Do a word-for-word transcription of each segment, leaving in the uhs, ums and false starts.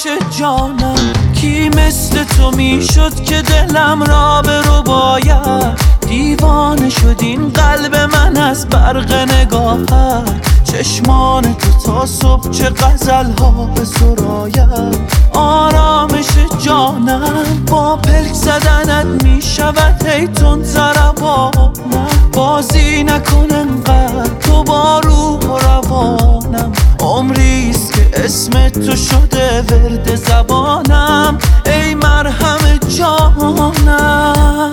جانم، کی مثل تو میشد که دلم را به رو باید. دیوانه شد این قلب من از برق نگاهت، چشمان تو تا صبح چه غزل ها به سراید. آرامش جانم با پلک زدنت میشود هی تند ضربانم. بازی نکن انقدر تو با روح و روانم، عمریست که اسم تو شده ورد زبانم. ای مرهم جانم،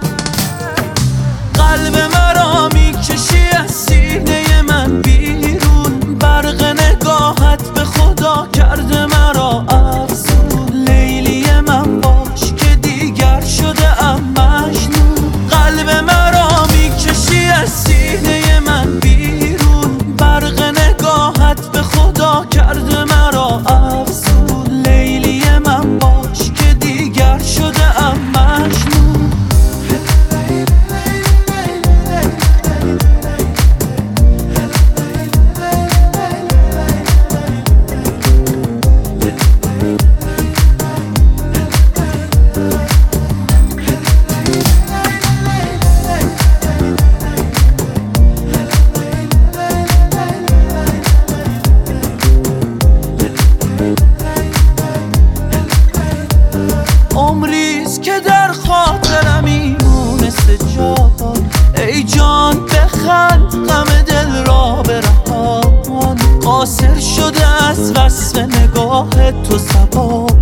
قلب مرا میکشی از سینه من بیرون، برق نگاهت به خدا کرده مرا افسون. لیلی من باش که دیگر شده ام مجنون، قلب مرا میکشی از سینه من بیرون، برق نگاهت به خدا کرده مرا افسون. لیلی من باش که دیگر شده ام مجنون. عمریست که در خاطرم میمونسته جان. ای جان بخند غم دل را برهان، قاصر شده از وصف نگاه تو زبان.